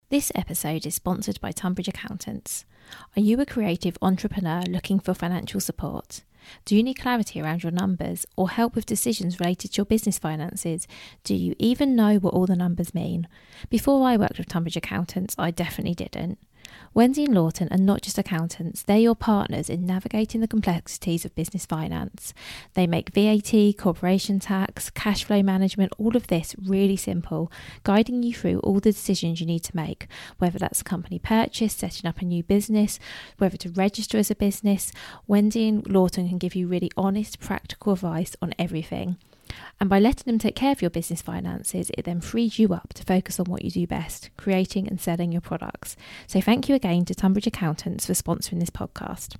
This episode is sponsored by Tunbridge Accountants. Are you a creative entrepreneur looking for financial support? Do you need clarity around your numbers or help with decisions related to your business finances? Do you even know what all the numbers mean? Before I worked with Tunbridge Accountants, I definitely didn't. Wendy and Lawton are not just accountants, they're your partners in navigating the complexities of business finance. They make VAT, corporation tax, cash flow management, all of this really simple, guiding you through all the decisions you need to make, whether that's a company purchase, setting up a new business, whether to register as a business. Wendy and Lawton can give you really honest, practical advice on everything. And by letting them take care of your business finances, it then frees you up to focus on what you do best, creating and selling your products. So thank you again to Tunbridge Accountants for sponsoring this podcast.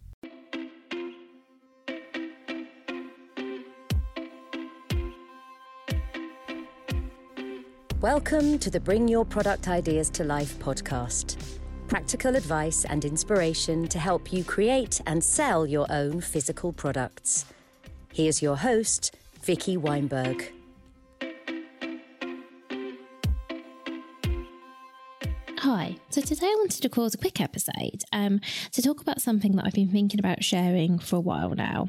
Welcome to the Bring Your Product Ideas to Life podcast. Practical advice and inspiration to help you create and sell your own physical products. Here's your host, Vicky Weinberg. Hi, so today I wanted to record a quick episode to talk about something that I've been thinking about sharing for a while now.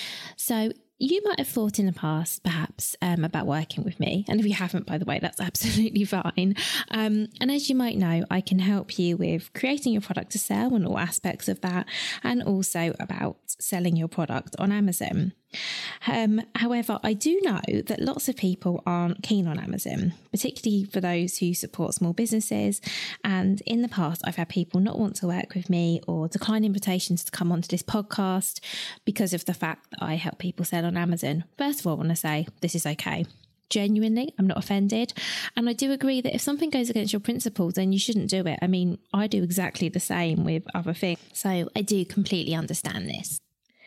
So you might have thought in the past, perhaps, about working with me. And if you haven't, by the way, that's absolutely fine. And as you might know, I can help you with creating your product to sell and all aspects of that, and also about selling your product on Amazon. However, I do know that lots of people aren't keen on Amazon, particularly for those who support small businesses. And in the past, I've had people not want to work with me or decline invitations to come onto this podcast because of the fact that I help people sell on Amazon. First of all, I want to say this is okay. Genuinely, I'm not offended. And I do agree that if something goes against your principles, then you shouldn't do it. I mean, I do exactly the same with other things. So I do completely understand this.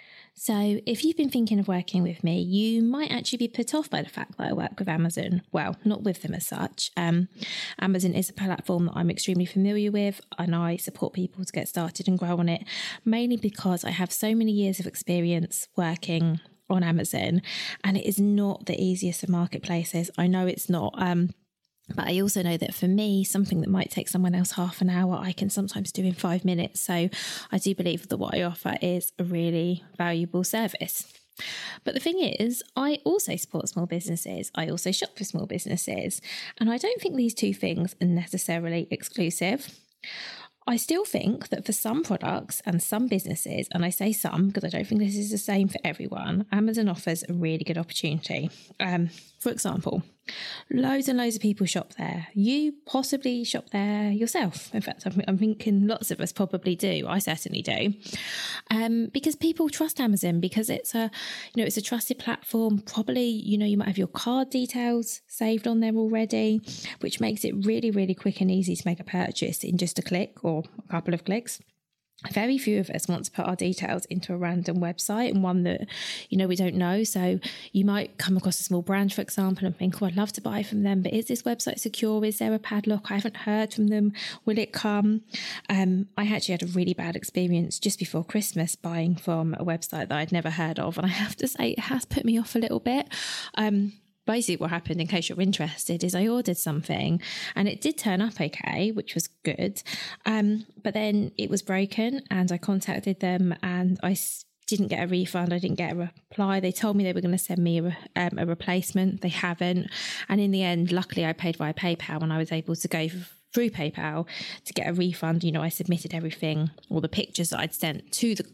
So if you've been thinking of working with me, you might actually be put off by the fact that I work with Amazon. Well, not with them as such. Amazon is a platform that I'm extremely familiar with, and I support people to get started and grow on it, mainly because I have so many years of experience working on Amazon, and it is not the easiest of marketplaces. I know it's not. But I also know that for me, something that might take someone else half an hour, I can sometimes do in 5 minutes. So I do believe that what I offer is a really valuable service. But the thing is, I also support small businesses. I also shop for small businesses. And I don't think these two things are necessarily exclusive. I still think that for some products and some businesses, and I say some because I don't think this is the same for everyone, Amazon offers a really good opportunity. For example, loads and loads of people shop there. You possibly shop there yourself. In fact, I'm thinking lots of us probably do. I certainly do. Because people trust Amazon because it's a trusted platform. Probably, you might have your card details saved on there already, which makes it really, really quick and easy to make a purchase in just a click or a couple of clicks. Very few of us want to put our details into a random website and one that, we don't know. So you might come across a small brand, for example, and think, I'd love to buy from them, but is this website secure? Is there a padlock? I haven't heard from them. Will it come? I actually had a really bad experience just before Christmas buying from a website that I'd never heard of. And I have to say, it has put me off a little bit. Basically what happened, in case you're interested, is I ordered something and it did turn up okay, which was good. But then it was broken and I contacted them and I didn't get a refund. I didn't get a reply. They told me they were going to send me a replacement. They haven't. And in the end, luckily I paid via PayPal and I was able to go through PayPal to get a refund. I submitted everything, all the pictures that I'd sent to the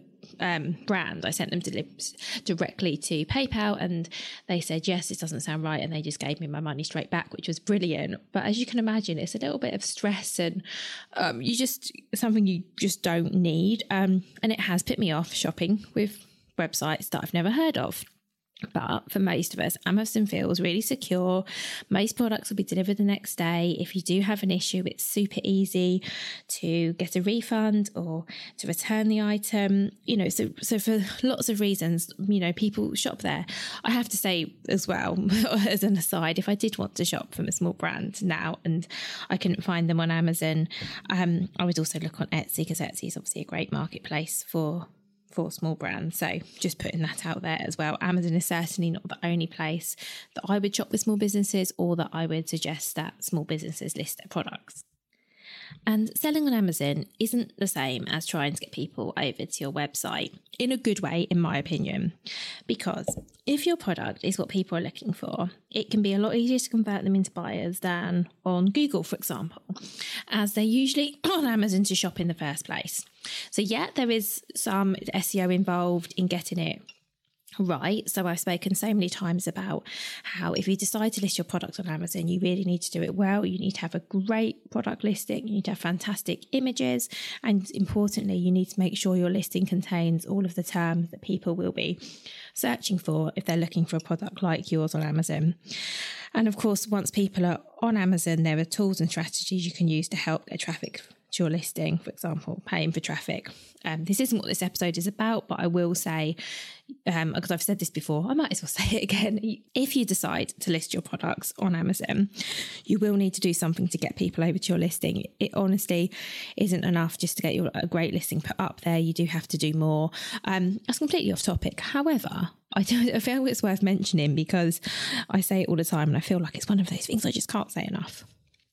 brand. I sent them directly to PayPal and they said, yes, this doesn't sound right. And they just gave me my money straight back, which was brilliant. But as you can imagine, it's a little bit of stress and something you just don't need. And it has put me off shopping with websites that I've never heard of. But for most of us, Amazon feels really secure. Most products will be delivered the next day. If you do have an issue, it's super easy to get a refund or to return the item. So for lots of reasons, people shop there. I have to say as well, as an aside, if I did want to shop from a small brand now and I couldn't find them on Amazon, I would also look on Etsy because Etsy is obviously a great marketplace for small brands. So just putting that out there as well. Amazon is certainly not the only place that I would shop with small businesses or that I would suggest that small businesses list their products. And selling on Amazon isn't the same as trying to get people over to your website, in a good way, in my opinion. Because if your product is what people are looking for, it can be a lot easier to convert them into buyers than on Google, for example, as they're usually on Amazon to shop in the first place. So yeah, there is some SEO involved in getting it right. So I've spoken so many times about how if you decide to list your product on Amazon, you really need to do it well. You need to have a great product listing. You need to have fantastic images. And importantly, you need to make sure your listing contains all of the terms that people will be searching for if they're looking for a product like yours on Amazon. And of course, once people are on Amazon, there are tools and strategies you can use to help get traffic to your listing, for example, paying for traffic. This isn't what this episode is about, but I will say, because I've said this before, I might as well say it again. If you decide to list your products on Amazon, you will need to do something to get people over to your listing. It honestly isn't enough just to get a great listing put up there. You do have to do more. That's completely off topic. However, I feel it's worth mentioning because I say it all the time and I feel like it's one of those things I just can't say enough.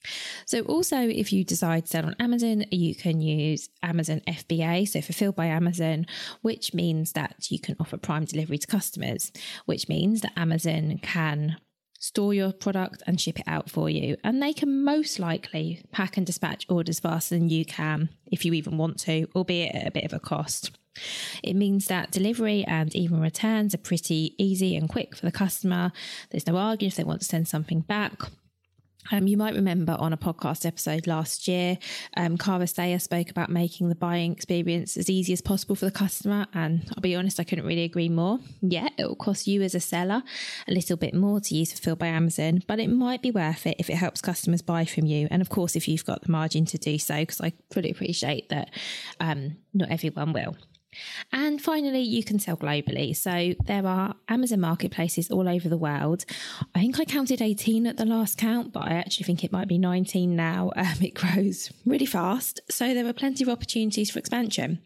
So also, if you decide to sell on Amazon, you can use Amazon FBA, so Fulfilled by Amazon, which means that you can offer prime delivery to customers, which means that Amazon can store your product and ship it out for you. And they can most likely pack and dispatch orders faster than you can, if you even want to, albeit at a bit of a cost. It means that delivery and even returns are pretty easy and quick for the customer. There's no argument if they want to send something back. You might remember on a podcast episode last year, Cara Sayer spoke about making the buying experience as easy as possible for the customer. And I'll be honest, I couldn't really agree more. Yeah, it will cost you as a seller a little bit more to use Fulfilled by Amazon, but it might be worth it if it helps customers buy from you. And of course, if you've got the margin to do so, because I fully appreciate that not everyone will. And finally, you can sell globally. So there are Amazon marketplaces all over the world. I think I counted 18 at the last count, but I actually think it might be 19 now. It grows really fast. So there are plenty of opportunities for expansion.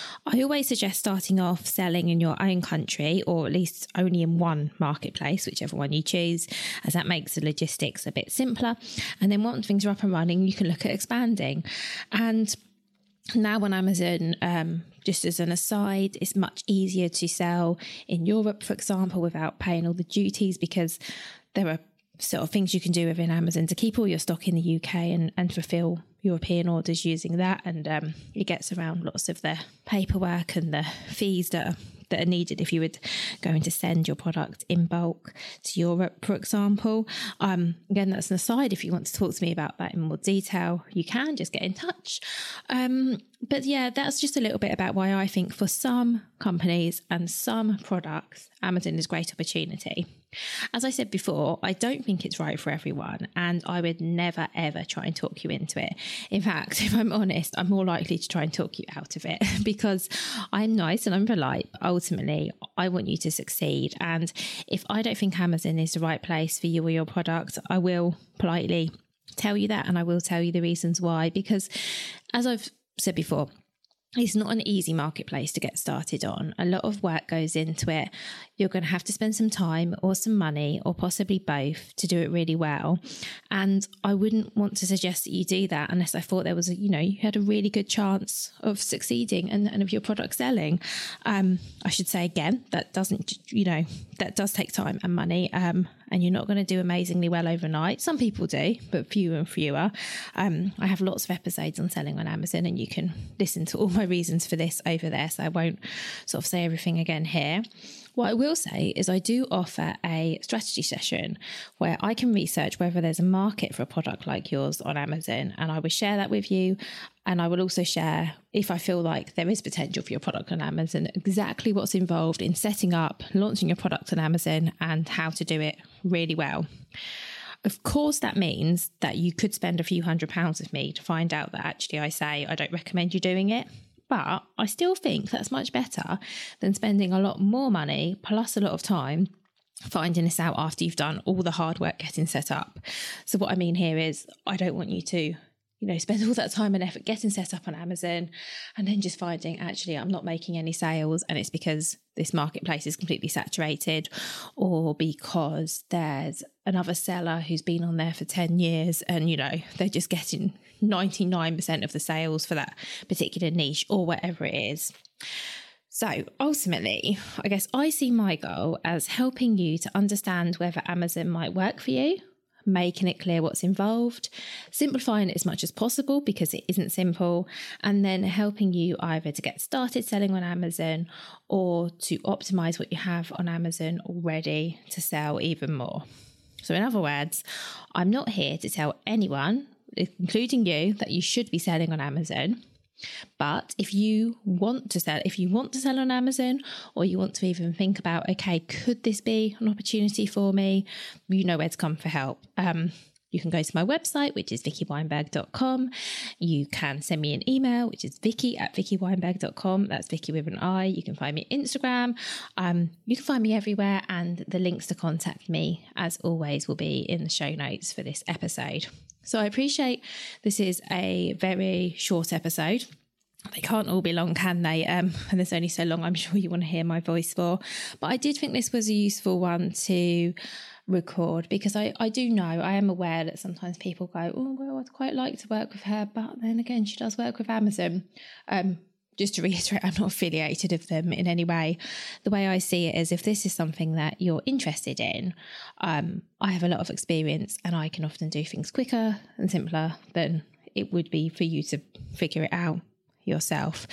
I always suggest starting off selling in your own country, or at least only in one marketplace, whichever one you choose, as that makes the logistics a bit simpler. And then once things are up and running, you can look at expanding. And now on Amazon, just as an aside, it's much easier to sell in Europe, for example, without paying all the duties, because there are sort of things you can do within Amazon to keep all your stock in the UK and fulfill European orders using that. And it gets around lots of the paperwork and the fees that are needed if you were going to send your product in bulk to Europe, for example. Again, that's an aside. If you want to talk to me about that in more detail, you can just get in touch. But yeah, that's just a little bit about why I think for some companies and some products, Amazon is a great opportunity. As I said before, I don't think it's right for everyone, and I would never, ever try and talk you into it. In fact, if I'm honest, I'm more likely to try and talk you out of it because I'm nice and I'm polite, but ultimately I want you to succeed. And if I don't think Amazon is the right place for you or your product, I will politely tell you that, and I will tell you the reasons why, because as I've said before, it's not an easy marketplace to get started on. A lot of work goes into it. You're going to have to spend some time or some money or possibly both to do it really well. And I wouldn't want to suggest that you do that unless I thought there was you had a really good chance of succeeding and of your product selling. I should say again, that does take time and money. And you're not going to do amazingly well overnight. Some people do, but fewer and fewer. I have lots of episodes on selling on Amazon, and you can listen to all my reasons for this over there. So I won't sort of say everything again here. What I will say is I do offer a strategy session where I can research whether there's a market for a product like yours on Amazon, and I will share that with you. And I will also share, if I feel like there is potential for your product on Amazon, exactly what's involved in setting up, launching your product on Amazon, and how to do it really well. Of course, that means that you could spend a few £100s with me to find out that actually I say I don't recommend you doing it. But I still think that's much better than spending a lot more money plus a lot of time finding this out after you've done all the hard work getting set up. So what I mean here is I don't want you to spend all that time and effort getting set up on Amazon and then just finding actually I'm not making any sales, and it's because this marketplace is completely saturated, or because there's another seller who's been on there for 10 years and, they're just getting 99% of the sales for that particular niche or whatever it is. So ultimately, I guess I see my goal as helping you to understand whether Amazon might work for you, making it clear what's involved, simplifying it as much as possible because it isn't simple, and then helping you either to get started selling on Amazon or to optimize what you have on Amazon already to sell even more. So in other words, I'm not here to tell anyone, including you, that you should be selling on Amazon. But if you want to sell on Amazon, or you want to even think about, okay, could this be an opportunity for me? You know where to come for help. You can go to my website, which is vickyweinberg.com. You can send me an email, which is vicky@vickyweinberg.com. That's Vicky with an I. You can find me on Instagram. You can find me everywhere. And the links to contact me, as always, will be in the show notes for this episode. So I appreciate this is a very short episode. They can't all be long, can they? And there's only so long I'm sure you want to hear my voice for. But I did think this was a useful one to record, because I am aware that sometimes people go, oh, well, I'd quite like to work with her. But then again, she does work with Amazon. Just to reiterate, I'm not affiliated with them in any way. The way I see it is, if this is something that you're interested in, I have a lot of experience and I can often do things quicker and simpler than it would be for you to figure it out yourself.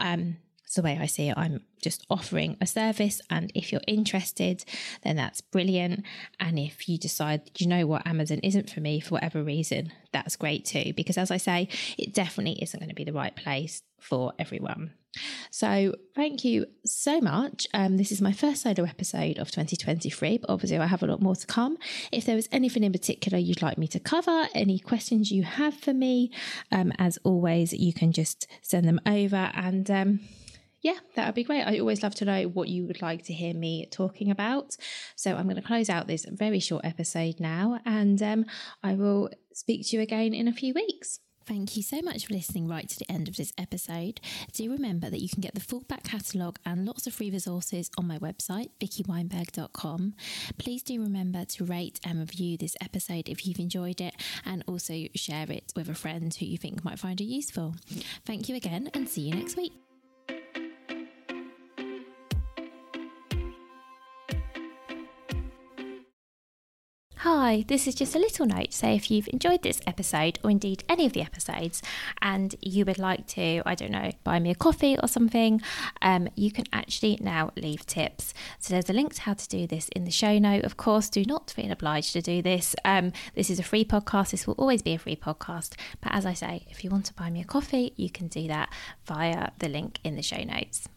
So the way I see it, I'm just offering a service, and if you're interested, then that's brilliant. And if you decide, Amazon isn't for me for whatever reason, that's great too, because as I say, it definitely isn't going to be the right place for everyone. So thank you so much. This is my first solo episode of 2023, but obviously I have a lot more to come. If there was anything in particular you'd like me to cover, any questions you have for me, as always, you can just send them over, and that would be great. I always love to know what you would like to hear me talking about. So I'm going to close out this very short episode now, and I will speak to you again in a few weeks. Thank you so much for listening right to the end of this episode. Do remember that you can get the full back catalogue and lots of free resources on my website, vickyweinberg.com. Please do remember to rate and review this episode if you've enjoyed it, and also share it with a friend who you think might find it useful. Thank you again, and see you next week. Hi, this is just a little note to say if you've enjoyed this episode, or indeed any of the episodes, and you would like to, buy me a coffee or something, you can actually now leave tips. So there's a link to how to do this in the show note. Of course, do not feel obliged to do this. This is a free podcast. This will always be a free podcast. But as I say, if you want to buy me a coffee, you can do that via the link in the show notes.